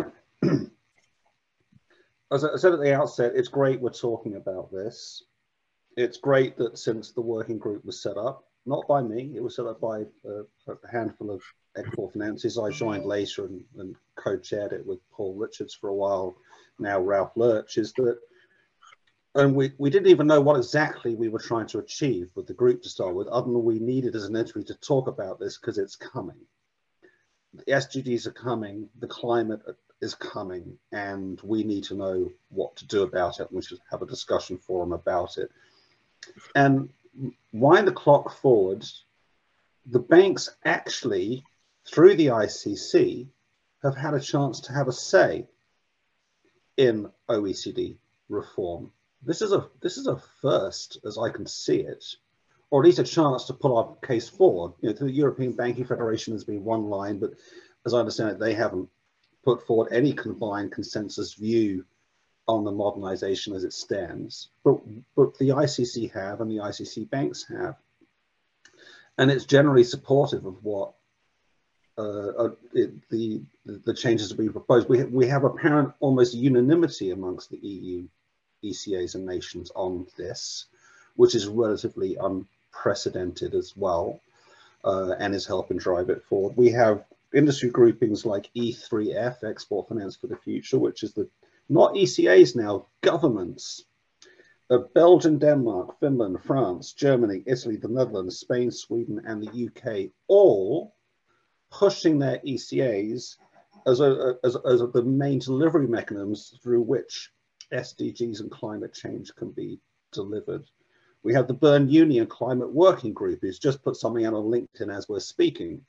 as I said at the outset, it's great we're talking about this. It's great that since the working group was set up, not by me, it was set up by uh, a handful of Export Finances. I joined later and, and co-chaired it with Paul Richards for a while, now Ralph Lurch, is that, and we, we didn't even know what exactly we were trying to achieve with the group to start with, other than we needed as an entity to talk about this because it's coming. The S D Gs are coming, the climate is coming, and we need to know what to do about it. We should have a discussion forum about it. And wind the clock forward, the banks actually, through the I C C, have had a chance to have a say in O E C D reform. This is a this is a first, as I can see it, or at least a chance to put our case forward. You know, the European Banking Federation has been one line, but as I understand it, they haven't put forward any combined consensus view on the modernization as it stands. But, but the I C C have, and the I C C banks have. And it's generally supportive of what uh, uh, it, the, the changes that we proposed. We, we have apparent almost unanimity amongst the E U, E C As and nations on this, which is relatively unprecedented as well, uh, and is helping drive it forward. We have industry groupings like E three F, Export Finance for the Future, which is the, not E C As now, governments of Belgium, Denmark, Finland, France, Germany, Italy, the Netherlands, Spain, Sweden, and the U K, all pushing their E C As as, a, as, as a, the main delivery mechanisms through which S D Gs and climate change can be delivered. We have the Bern Union Climate Working Group, who's just put something out on LinkedIn as we're speaking,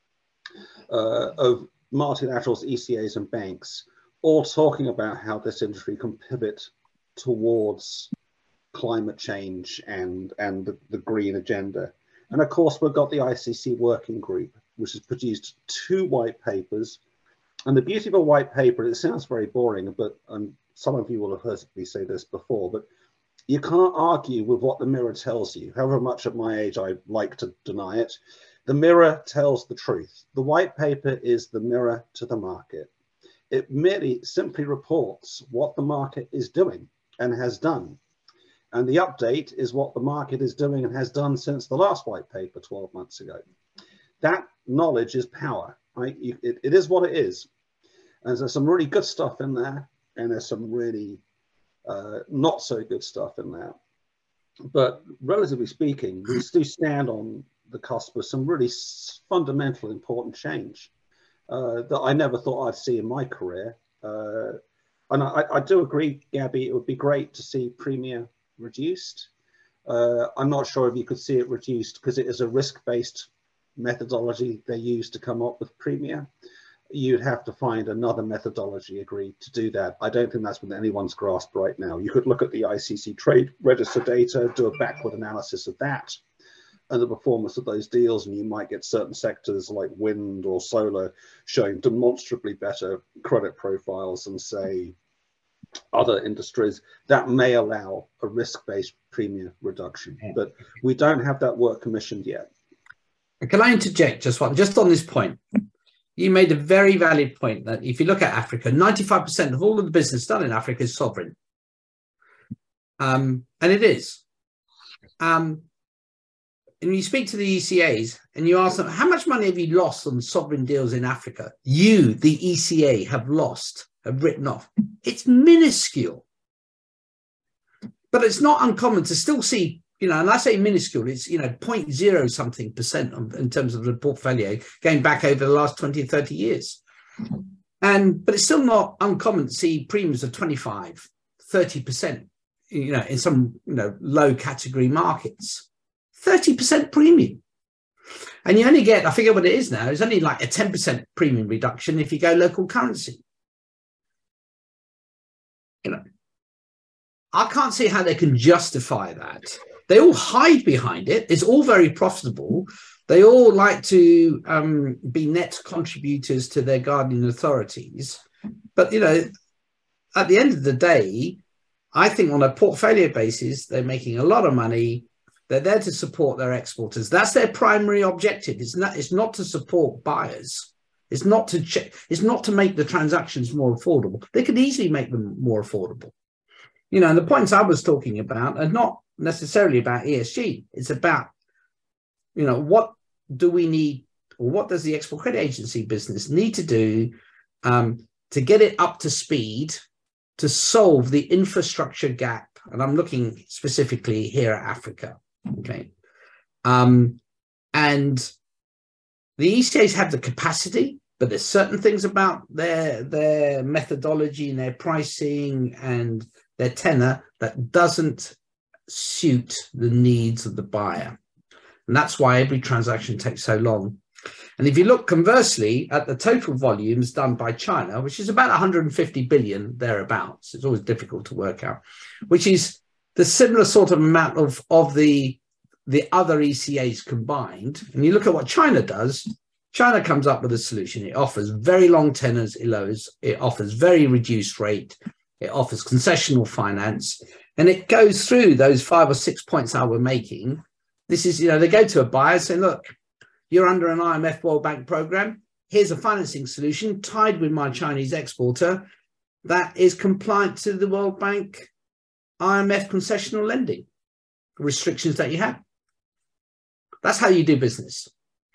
uh, of multilaterals, E C As and banks, all talking about how this industry can pivot towards climate change and, and the, the green agenda. And of course, we've got the I C C Working Group, which has produced two white papers. And the beauty of a white paper, it sounds very boring, but and some of you will have heard me say this before, but you can't argue with what the mirror tells you. However much at my age I like to deny it, the mirror tells the truth. The white paper is the mirror to the market. It merely simply reports what the market is doing and has done. And the update is what the market is doing and has done since the last white paper twelve months ago. That knowledge is power, right? You, it, it is what it is. And there's some really good stuff in there, and there's some really uh, not so good stuff in there. But relatively speaking, we do stand on the cusp of some really fundamental, important change uh, that I never thought I'd see in my career. Uh, and I, I do agree, Gabby, it would be great to see premia reduced. Uh, I'm not sure if you could see it reduced because it is a risk-based methodology they use to come up with premia. You'd have to find another methodology agreed to do that. I don't think that's within anyone's grasp right now. You could look at the I C C trade register data, do a backward analysis of that and the performance of those deals, and you might get certain sectors like wind or solar showing demonstrably better credit profiles than, say, other industries. That may allow a risk-based premium reduction, but we don't have that work commissioned yet. Can I interject just one, just on this point? You made a very valid point that if you look at Africa, ninety-five percent of all of the business done in Africa is sovereign. Um, and it is. Um, and you speak to the E C As and you ask them, how much money have you lost on sovereign deals in Africa? You, the E C A, have lost, have written off. It's minuscule. But it's not uncommon to still see, you know, and I say minuscule, it's, you know, zero point zero something percent in terms of the portfolio going back over the last twenty, thirty years. And, but it's still not uncommon to see premiums of twenty-five, thirty percent, you know, in some, you know, low category markets, thirty percent premium. And you only get, I forget what it is now, it's only like a ten percent premium reduction if you go local currency. You know, I can't see how they can justify that. They all hide behind it. It's all very profitable. They all like to um, be net contributors to their guardian authorities. But, you know, at the end of the day, I think on a portfolio basis, they're making a lot of money. They're there to support their exporters. That's their primary objective. It's not, it's not to support buyers. It's not to check, it's not to make the transactions more affordable. They could easily make them more affordable. You know, and the points I was talking about are not necessarily about E S G. It's about, you know, what do we need, or what does the export credit agency business need to do um, to get it up to speed to solve the infrastructure gap? And I'm looking specifically here at Africa. Okay. Um, and the E C As have the capacity, but there's certain things about their, their methodology and their pricing and their tenor that doesn't suit the needs of the buyer. And that's why every transaction takes so long. And if you look conversely at the total volumes done by China, which is about one hundred fifty billion thereabouts, it's always difficult to work out, which is the similar sort of amount of, of the, the other E C As combined. And you look at what China does, China comes up with a solution. It offers very long tenors, it offers very reduced rate, it offers concessional finance, and it goes through those five or six points I were making. This is, you know, they go to a buyer saying, look, you're under an I M F World Bank program. Here's a financing solution tied with my Chinese exporter that is compliant to the World Bank I M F concessional lending restrictions that you have. That's how you do business.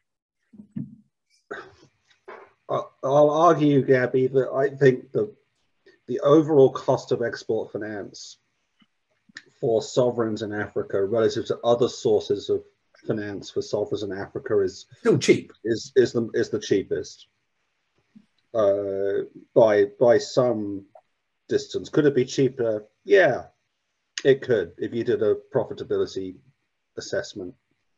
I'll argue, Gabby, that I think the, the overall cost of export finance for sovereigns in Africa relative to other sources of finance for sovereigns in Africa is still cheap. Is is the is the cheapest. uh, by by some distance. Could it be cheaper? Yeah, it could if you did a profitability assessment.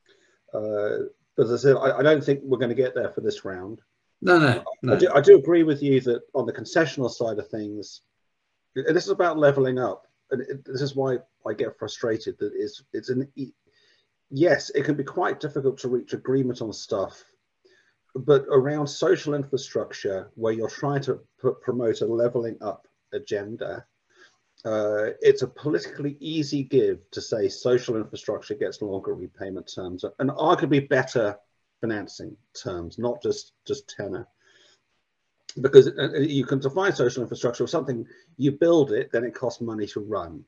Uh, but as I said, I, I don't think we're going to get there for this round. No, no, no. I do, I do agree with you that on the concessional side of things, and this is about leveling up. And it, this is why I get frustrated. That it's it's an yes, it can be quite difficult to reach agreement on stuff, but around social infrastructure, where you're trying to put, promote a leveling up agenda, uh, it's a politically easy give to say social infrastructure gets longer repayment terms and arguably better financing terms, not just just tenor. Because you can define social infrastructure as something, you build it, then it costs money to run.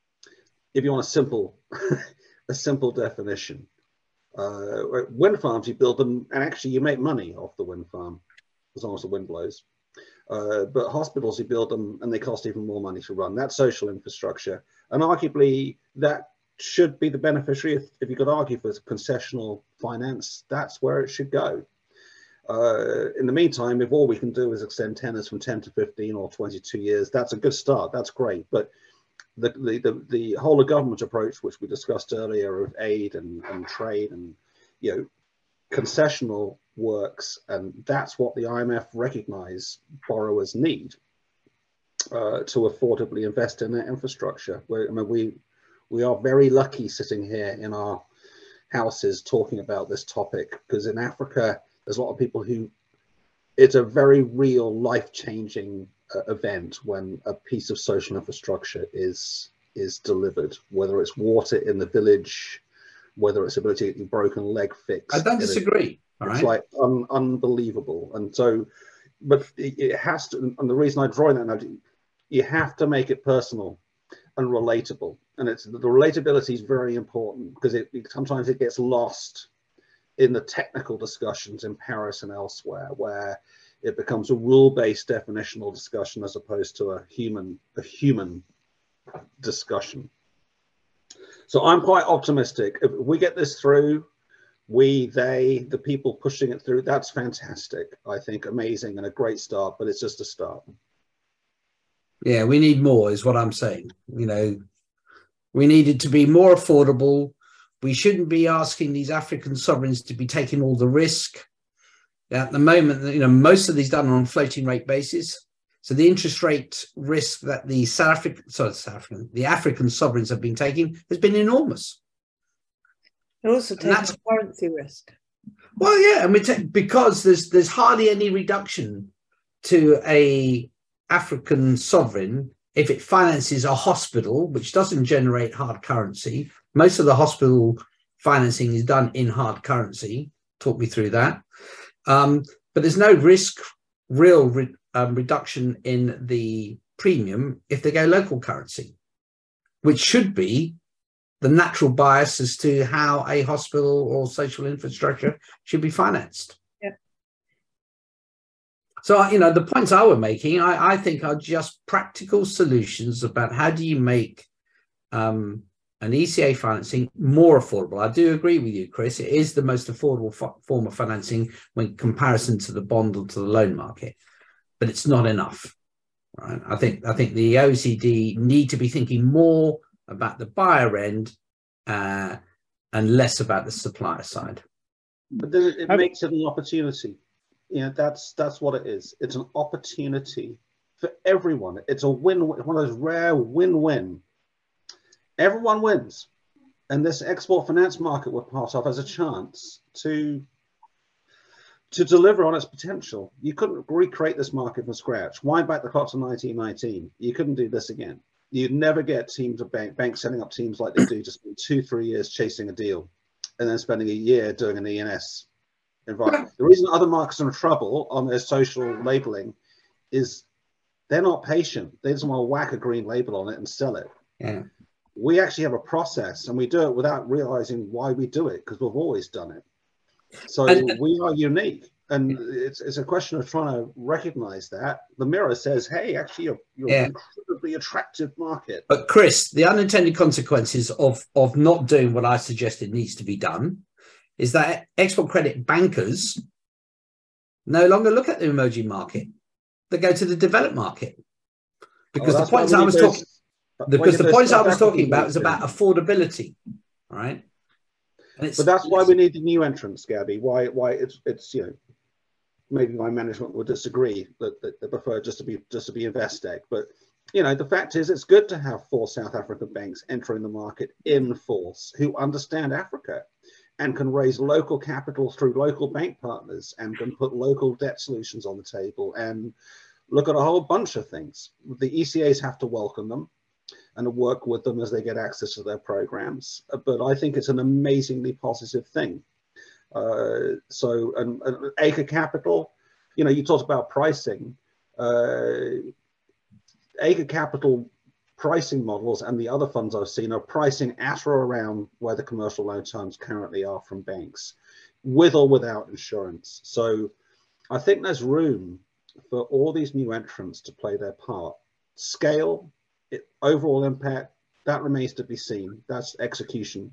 If you want a simple, a simple definition. Uh, wind farms, you build them, and actually you make money off the wind farm, as long as the wind blows. Uh, but hospitals, you build them, and they cost even more money to run. That's social infrastructure. And arguably, that should be the beneficiary. If, if you could argue for concessional finance, that's where it should go. Uh, in the meantime, if all we can do is extend tenors from ten to fifteen or twenty-two years, that's a good start. That's great. But the the the, the whole of government approach, which we discussed earlier, of aid and, and trade and you know concessional works, and that's what the I M F recognize borrowers need uh, to affordably invest in their infrastructure. Where, I mean, we we are very lucky sitting here in our houses talking about this topic, because in Africa, there's a lot of people who, it's a very real life-changing uh, event when a piece of social infrastructure is is delivered, whether it's water in the village, whether it's ability to get your broken leg fixed. I don't disagree. It's right. like un, unbelievable. And so, but it, it has to, and the reason I draw that note, you have to make it personal and relatable. And it's the relatability is very important, because it, it sometimes it gets lost in the technical discussions in Paris and elsewhere, where it becomes a rule-based definitional discussion as opposed to a human, a human discussion. So I'm quite optimistic. If we get this through, we, they, the people pushing it through, that's fantastic. I think amazing and a great start, but it's just a start. Yeah, we need more is what I'm saying. You know, we need it to be more affordable. We shouldn't be asking these African sovereigns to be taking all the risk. At the moment, you know, most of these done on a floating rate basis. So the interest rate risk that the South African, sorry, South African, the African sovereigns have been taking has been enormous. They're also taking currency risk. Well, yeah, and we take, because there's there's hardly any reduction to a African sovereign if it finances a hospital, which doesn't generate hard currency. Most of the hospital financing is done in hard currency. Talk me through that. Um, but there's no risk, real re, um, reduction in the premium if they go local currency, which should be the natural bias as to how a hospital or social infrastructure should be financed. Yeah. So, you know, the points I was making, I, I think are just practical solutions about how do you make um, an E C A financing more affordable. I do agree with you, Chris. It is the most affordable form of financing when comparison to the bond or to the loan market, but it's not enough. Right? I think I think the O E C D need to be thinking more about the buyer end uh, and less about the supplier side. But then it, it makes it an opportunity. You know, that's that's what it is. It's an opportunity for everyone. It's a win, one of those rare win-win. Everyone wins, and this export finance market we're part of has a chance to to deliver on its potential. You couldn't recreate this market from scratch. Wind back the clock to nineteen nineteen. You couldn't do this again. You'd never get teams of bank, banks setting up teams like they do to spend two, three years chasing a deal and then spending a year doing an E N S environment. The reason other markets are in trouble on their social labeling is they're not patient. They just want to whack a green label on it and sell it. Yeah. We actually have a process, and we do it without realizing why we do it, because we've always done it. So and, we are unique. And it's, it's a question of trying to recognize that. The mirror says, hey, actually, you're, you're yeah. an incredibly attractive market. But Chris, the unintended consequences of, of not doing what I suggested needs to be done is that export credit bankers no longer look at the emerging market. that go to the developed market. Because oh, the points I was those, talking, because the points I was talking about is about affordability, right? And it's, but that's why we need the new entrants, Gabby. Why? Why it's it's you know, maybe my management would disagree that, that they prefer just to be just to be Investec, but you know, the fact is it's good to have four South African banks entering the market in force who understand Africa and can raise local capital through local bank partners and can put local debt solutions on the table and look at a whole bunch of things. The E C As have to welcome them and work with them as they get access to their programs. But I think it's an amazingly positive thing. Uh, so, and, and Acre Capital, you know, you talked about pricing. Uh, Acre Capital pricing models and the other funds I've seen are pricing at or around where the commercial loan terms currently are from banks, with or without insurance. So I think there's room for all these new entrants to play their part. Scale, it, overall impact, that remains to be seen. That's execution.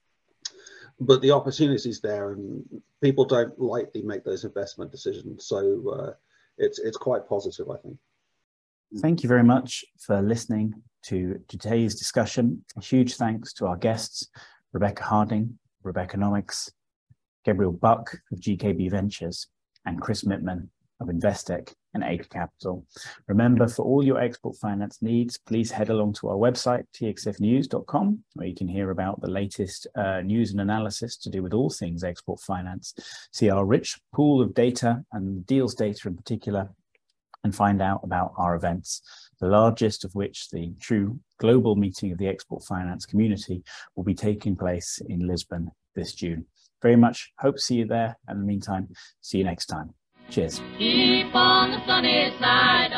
But the opportunity's there, and people don't lightly make those investment decisions. So uh, it's it's quite positive, I think. Thank you very much for listening to today's discussion. A huge thanks to our guests, Rebecca Harding, Rebeccanomics, Gabriel Buck of G K B Ventures, and Chris Mittman of Investec and Acre Capital. Remember, for all your export finance needs, please head along to our website, t x f news dot com, where you can hear about the latest uh, news and analysis to do with all things export finance, see our rich pool of data and deals data in particular, and find out about our events, the largest of which, the true global meeting of the export finance community, will be taking place in Lisbon this June. Very much hope to see you there. And in the meantime, see you next time. Cheers. Keep on the sunny side.